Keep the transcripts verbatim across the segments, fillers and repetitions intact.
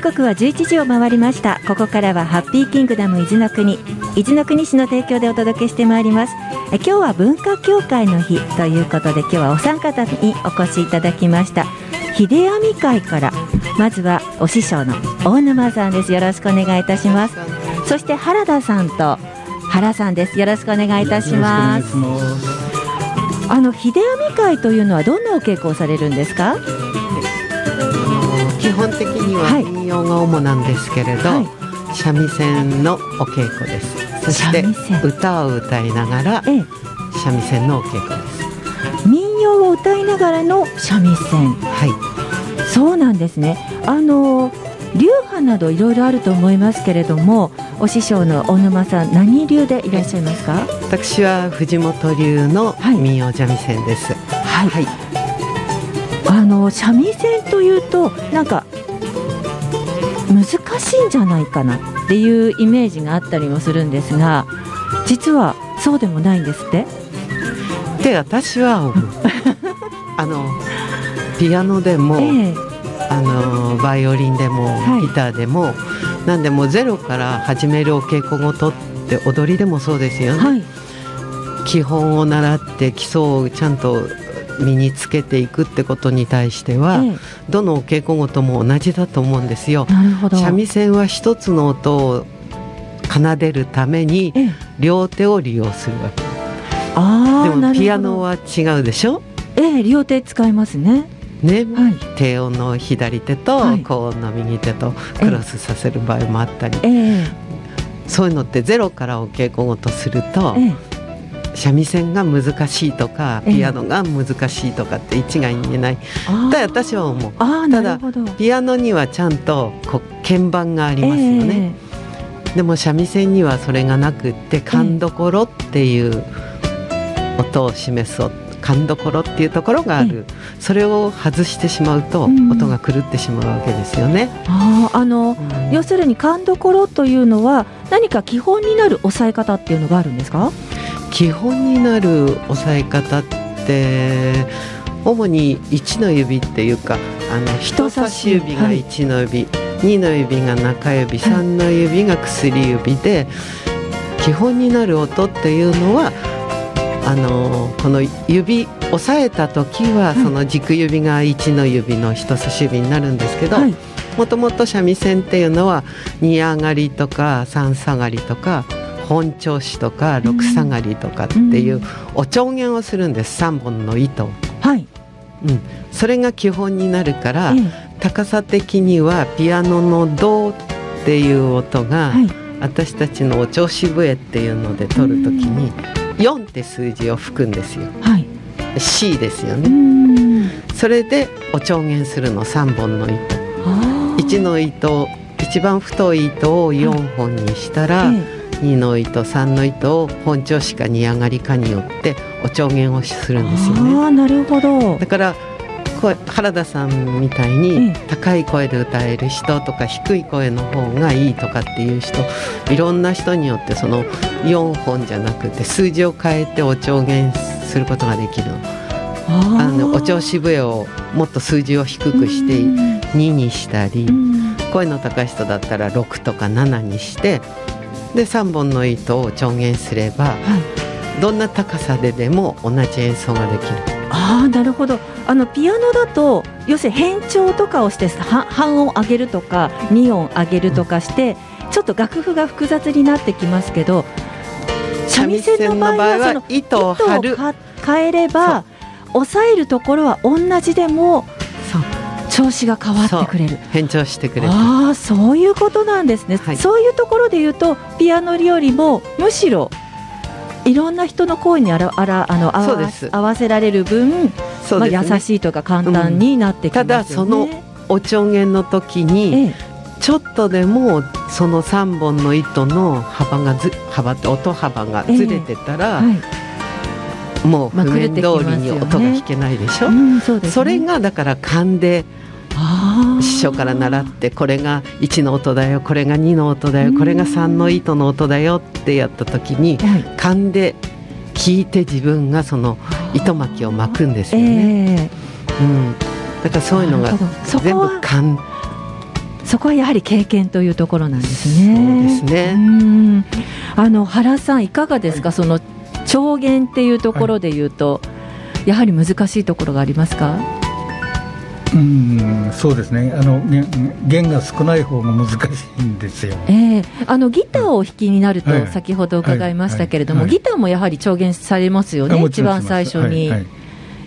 刻はじゅういちじを回りました。ここからはハッピーキングダム伊豆の国、伊豆の国市の提供でお届けしてまいります。え今日は文化協会の日ということで、今日はお三方にお越しいただきました。秀網会から、まずはお師匠の大沼さんです。よろしくお願いいたします。そして原田さんと原さんです。よろしくお願いいたします。あの秀網会というのはどんなお稽古をされるんですか？ 基本的には民謡が主なんですけれど、はい、三味線のお稽古です。そして歌を歌いながら、ええ、三味線のお稽古です。 民謡を歌いながらの三味線、 はい、 そうなんですね。あの流派などいろいろあると思いますけれども、お師匠の大沼さん、何流でいらっしゃいますか？ 私は藤本流の民謡三味線です。 はい、はいはい、あの三味線というとなんか難しいんじゃないかなっていうイメージがあったりもするんですが、実はそうでもないんですってで私は思うあのピアノでも、えー、あのバイオリンでも、はい、ギターでも何でもゼロから始めるお稽古事って踊りでもそうですよね、はい、基本を習って基礎をちゃんと身につけていくってことに対しては、ええ、どのお稽古事も同じだと思うんですよ。 なるほど。 三味線は一つの音を奏でるために両手を利用するわけ、ええ、あでもピアノは違うでしょ。 ええ、両手使いますね。 ね、 はい、 低音の左手と高音の右手とクロスさせる場合もあったり、ええ、そういうのってゼロからお稽古事すると、ええ、三味線が難しいとかピアノが難しいとかって一概に言えない、えー、と私は思う。 あただピアノにはちゃんとこう鍵盤がありますよね、えー、でも三味線にはそれがなくって勘どころっていう音を示す勘どころっていうところがある、えー、それを外してしまうと音が狂ってしまうわけですよね、 うん、ああの、うん、要するに勘どころというのは何か基本になる押さえ方っていうのがあるんですか？ 基本になる押さえ方って主にいちの指っていうか、あの人差し指がいちの指、はい、にの指が中指、さんの指が薬指で、基本になる音っていうのはあのこの指押さえた時はその軸指がいちの指の人差し指になるんですけど、はい、もともと三味線っていうのはに上がりとかさん下がりとか本調子とかろく下がりとかっていうお調弦をするんです。さんぼんの糸を、 はいうん、それが基本になるから、ええ、高さ的にはピアノのドっていう音が、はい、私たちのお調子笛っていうので取るときによんって数字を吹くんですよ、はい、C ですよね。それでお調弦するのさんぼんの糸、いちの糸、一番太い糸をよんほんにしたら、はいええ、にの糸さんの糸を本調子かに上がりかによってお調弦をするんですよね。 あ、なるほど。 だから声原田さんみたいに高い声で歌える人とか低い声の方がいいとかっていう人、いろんな人によってそのよんほんじゃなくて数字を変えてお調弦することができるの。ああのお調子笛をもっと数字を低くしてににしたり、声の高い人だったらろくとかななにしてでさんぼんの糸を調弦すれば、はい、どんな高さででも同じ演奏ができる。 ああ、なるほど。あのピアノだと要するに変調とかをして半音上げるとかに音上げるとかして、うん、ちょっと楽譜が複雑になってきますけど、三味線の場合はその糸を張る、糸を変えれば押さえるところは同じでも調子が変わってくれる、 変調してくれる。 ああ、そういうことなんですね、はい、そういうところで言うとピアノよりもむしろいろんな人の声にあらあらあの合わ、合わせられる分、ね、まあ、優しいとか簡単になってきますよね、うん、ただそのお調弦の時に、ええ、ちょっとでもそのさんぼんの糸の幅がず幅って音幅がずれてたら、ええ、はい、もう譜面通りに音が弾けないでしょ、まあ、うん、そうですね、それがだから勘で師匠から習って、これがいちの音だよ、これがにの音だよ、これがさんの糸の音だよってやった時に、はい、勘で聞いて自分がその糸巻きを巻くんですよね、えーうん、だからそういうのが全部勘そこはやはり経験というところなんですね。 そうですね。 うん、あの原さんいかがですか、はい、その調弦っていうところでいうと、はい、やはり難しいところがありますか？ うん、そうですね、あの弦が少ない方が難しいんですよ。 えー、あのギターをお弾きになると先ほど伺いましたけれども、はいはいはい、ギターもやはり調弦されますよね、一番最初に、はいはい、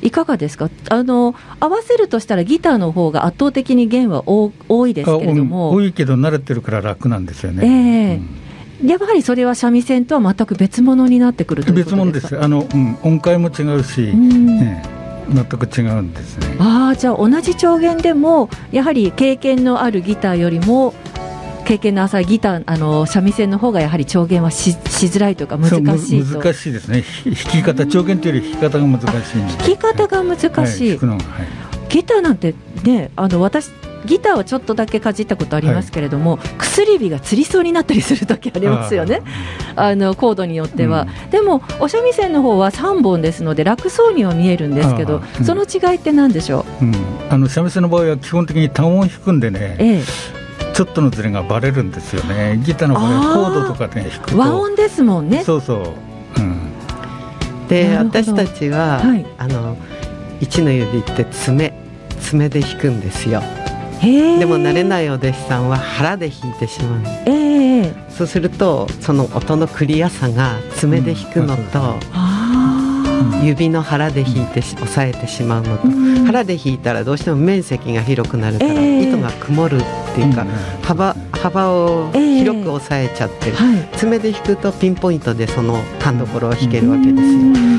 いかがですか？あの合わせるとしたらギターの方が圧倒的に弦は多いですけれども、 多いけど慣れてるから楽なんですよね。 えーうん、やはりそれは三味線とは全く別物になってくるということですか？別物です。 あの、うん、音階も違うし、うんね、全く違うんですね。 あ、じゃあ同じ調弦でもやはり経験のあるギターよりも経験の浅いギター、あの三味線の方がやはり調弦は し, しづらいというか難しいと。 難しいですね。弾き方、調弦というより弾き方が難しいんで。 弾き方が難しい、はいはい、ギターなんてね、あの私ギターはちょっとだけかじったことありますけれども、はい、薬指がつりそうになったりする時ありますよね、あのコードによっては、うん、でもお三味線の方はさんぼんですので楽そうには見えるんですけど、うん、その違いって何でしょう？うん、 あの三味線の場合は基本的に単音を弾くんでね、ええ、ちょっとのズレがバレるんですよね。ギターの場合はコードとかで、ね、弾くと和音ですもんね。 そうそう、うん、 で私たちは、はい、あの一の指って爪爪で弾くんですよ。でも慣れないお弟子さんは腹で弾いてしまう、えー、そうするとその音のクリアさが爪で弾くのと、うん、指の腹で弾いて押さえてしまうのと、うん、腹で弾いたらどうしても面積が広くなるから、えー、糸が曇るっていうか、うん、幅, 幅を広く押さえちゃってる、えーはい、爪で弾くとピンポイントでその勘どころを弾けるわけですよ、うん、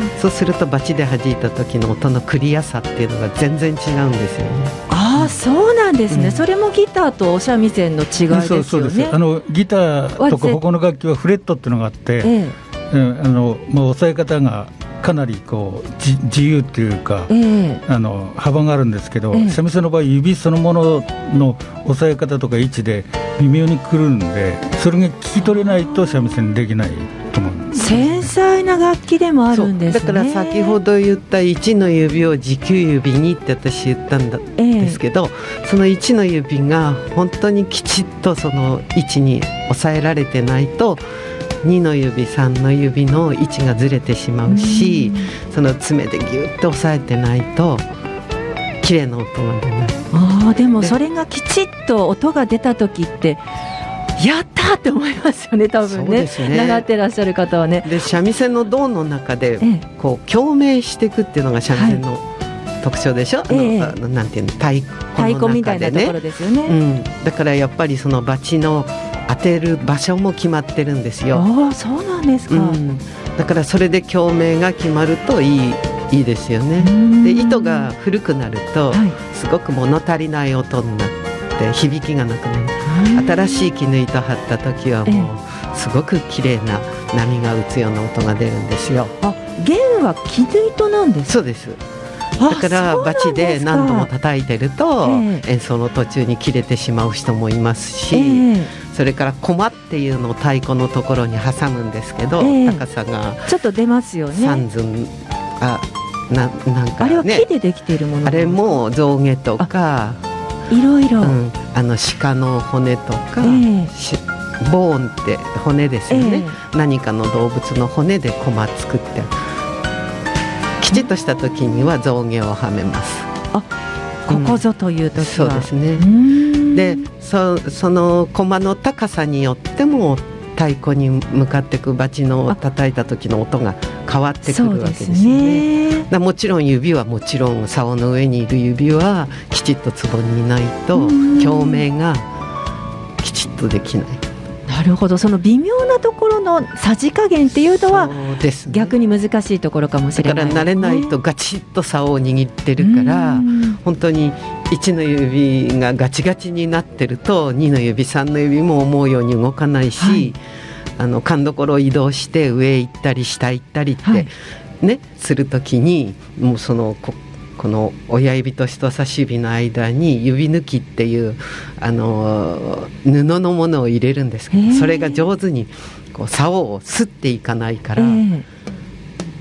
そうするとバチで弾いた時の音のクリアさっていうのが全然違うんですよね。 あ、そうなんですね、うん、それもギターとお三味線の違いですよね。 そうそうです。あのギターとか他の楽器はフレットっていうのがあって、ええ、あのまあ、押さえ方がかなりこうじ自由っていうか、ええ、あの幅があるんですけど、ええ、三味線の場合指そのものの押さえ方とか位置で微妙にくるんで、それが聞き取れないと三味線できないと思うんです。 繊細な楽器でもあるんですね。 だから先ほど言ったいちの指を持久指にって私言ったんですけど、ええ、そのいちの指が本当にきちっとその位置に押さえられてないとにの指さんの指の位置がずれてしまうし、うん、その爪でギュッと押さえてないと綺麗な音が出ない。 あ、でもそれがきちっと音が出た時ってやったって思いますよね、多分 ね, ね習ってらっしゃる方はね。 で三味線の胴の中でこう共鳴していくっていうのが三味線の特徴でしょ、はい、あの、えー、なんていうの、太鼓の中でね、 太鼓みたいなところですよね、 うん、だからやっぱりそのバチの当てる場所も決まってるんですよ。 あ、そうなんですか、うん、 だからそれで共鳴が決まるといいいいですよね。で糸が古くなると、はい、すごく物足りない音になって響きがなくなる。新しい絹糸張った時はもうすごく綺麗な波が打つような音が出るんですよ。 あ、弦は絹糸なんですか？ そうです。だからバチで何度も叩いてると、えー、演奏の途中に切れてしまう人もいますし、えー、それからコマっていうのを太鼓のところに挟むんですけど、えー、高さがちょっと出ますよね。 三寸、あ、な、なんかね、 あれは木でできているもの、 あれも象牙とかいろいろ、うん、 あの鹿の骨とか、えー、ボーンって骨ですよね、えー、何かの動物の骨でコマ作ってきちっとした時には象牙をはめます。 あ、ここぞという時は、うん、 そうですね。で そ, その駒の高さによっても太鼓に向かっていくバチの叩いた時の音が変わってくるわけですよね。だもちろん指はもちろん竿の上にいる指はきちっとツボにいないと共鳴がきちっとできない。 なるほど。その微妙なところのさじ加減っていうのは逆に難しいところかもしれない、ね、 だから慣れないとガチッと竿を握ってるから本当にいちの指がガチガチになってるとにの指さんの指も思うように動かないし、はい、あの勘どころを移動して上行ったり下行ったりって、はいね、するときにもうそのここの親指と人差し指の間に指抜きっていうあの布のものを入れるんですけど、それが上手にこう竿をすっていかないから、えー、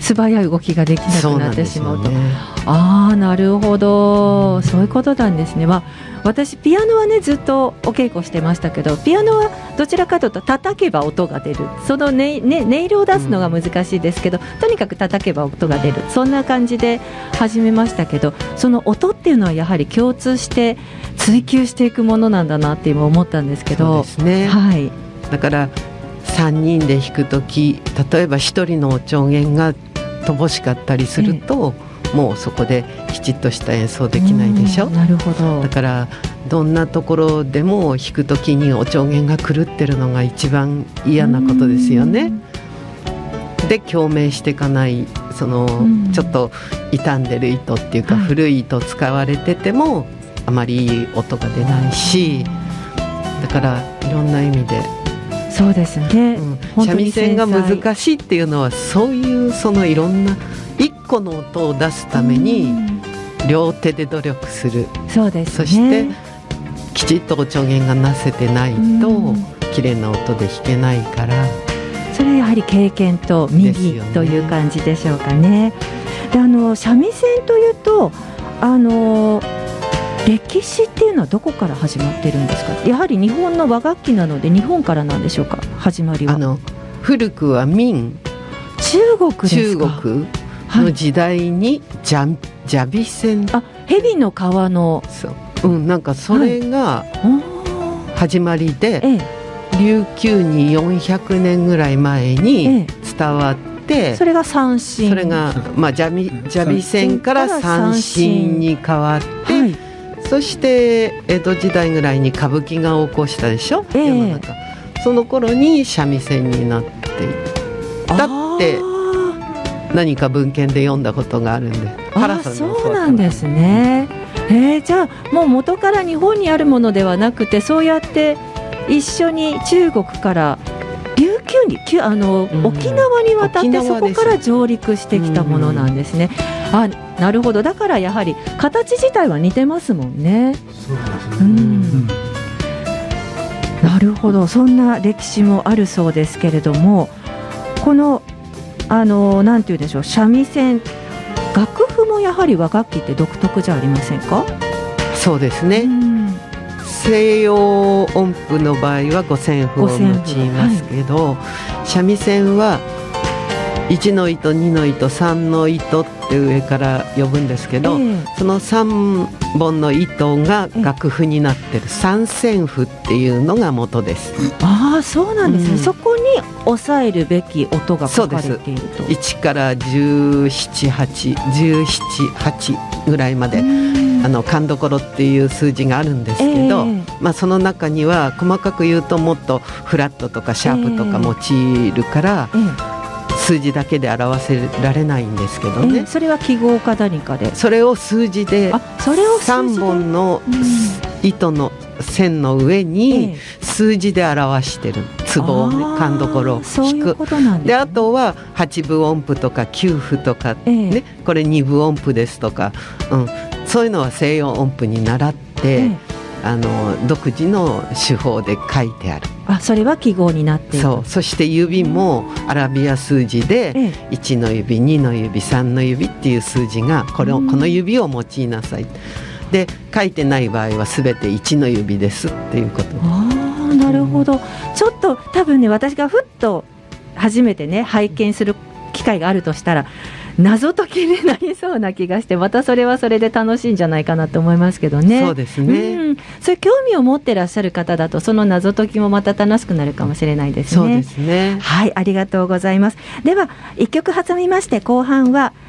素早い動きができなくなってしまうと。 そうなんですよね。 ああ、なるほど、そういうことなんですね。まあ、私ピアノはねずっとお稽古してましたけど、ピアノはどちらかというと叩けば音が出る、その音、ねね、音色を出すのが難しいですけど、うん、とにかく叩けば音が出る、そんな感じで始めましたけど、その音っていうのはやはり共通して追求していくものなんだなって今思ったんですけど。 そうですね、 はい、 だからさんにんで弾くとき、例えばひとりのお調弦が乏しかったりすると、ええ、もうそこできちっとした演奏できないでしょ。 なるほど。 だからどんなところでも弾くときにお調弦が狂ってるのが一番嫌なことですよね。で共鳴していかない、そのちょっと傷んでる糸っていうか、はい、古い糸使われててもあまりいい音が出ないし、だからいろんな意味でそうですね、 うん、三味線が難しいっていうのはそういうそのいろんな一個の音を出すために両手で努力する。 そうですね。 そしてきちっとお調弦がなせてないと綺麗な音で弾けないから、 それはやはり経験と耳という感じでしょうかね。で、あの三味線というとあの歴史っていうのはどこから始まってるんですか。やはり日本の和楽器なので日本からなんでしょうか、始まりは。 あの古くは明、 中国ですか。 中国の時代にジャ、ジャビ線、 あ、蛇の皮の、 そう、うん、なんかそれが始まりで、 ええ、 琉球によんひゃくねんぐらい前に伝わって、ええ、 それが三線、 それが、まあ、ジャビ、ジャビ線から三線に変わって、はい、そして江戸時代ぐらいに歌舞伎が起こしたでしょ、ええ、世の中。その頃に三味線になっていったって何か文献で読んだことがあるんで。 あ、そうなんですね。えー、じゃあもう元から日本にあるものではなくて、そうやって一緒に中国から琉球にあの、うん、沖縄に渡ってそこから上陸してきたものなんですね。うん、あ、なるほど。だからやはり形自体は似てますもんね。 そうですね。 うん、なるほど。そんな歴史もあるそうですけれども、このあのなんて言うんでしょう、三味線、楽譜もやはり和楽器って独特じゃありませんか。 そうですね。うん、西洋音符の場合は五線譜を用いますけど、はい、三味線はいちの糸、にの糸、さんの糸って上から呼ぶんですけど、えー、そのさんぼんの糸が楽譜になってる三線譜っていうのが元です。 ああ、そうなんですね。うん、そこに抑えるべき音が書かれていると。 いちからじゅうなな、はち、じゅうなな、はちぐらいまであの勘どころっていう数字があるんですけど、えーまあ、その中には細かく言うともっとフラットとかシャープとか用いるから、えーえー数字だけで表せられないんですけどね。 えー、それは記号か何かで、 それを数字でさんぼんの糸の線の上に数字で表してる、ツボをね、勘どころを弾く。で、あとははちぶ音符とかきゅうふとか、ね、えー、これにぶ音符ですとか、うん、そういうのは西洋音符に習って、えーあの独自の手法で書いてある。 あ、それは記号になっている。 そう。そして指もアラビア数字で、ええ、いちの指、にの指、さんの指っていう数字がこれを、この指を用いなさい。で、書いてない場合は全ていちの指ですっていうこと。 ああ、なるほど。ちょっと多分ね、私がふっと初めてね拝見する機会があるとしたら謎解きになりそうな気がして、またそれはそれで楽しいんじゃないかなと思いますけどね。 そうですね。 うん、そういう興味を持ってらっしゃる方だと、その謎解きもまた楽しくなるかもしれないですね。 そうですね。 はい、ありがとうございます。では一曲挟みまして、後半は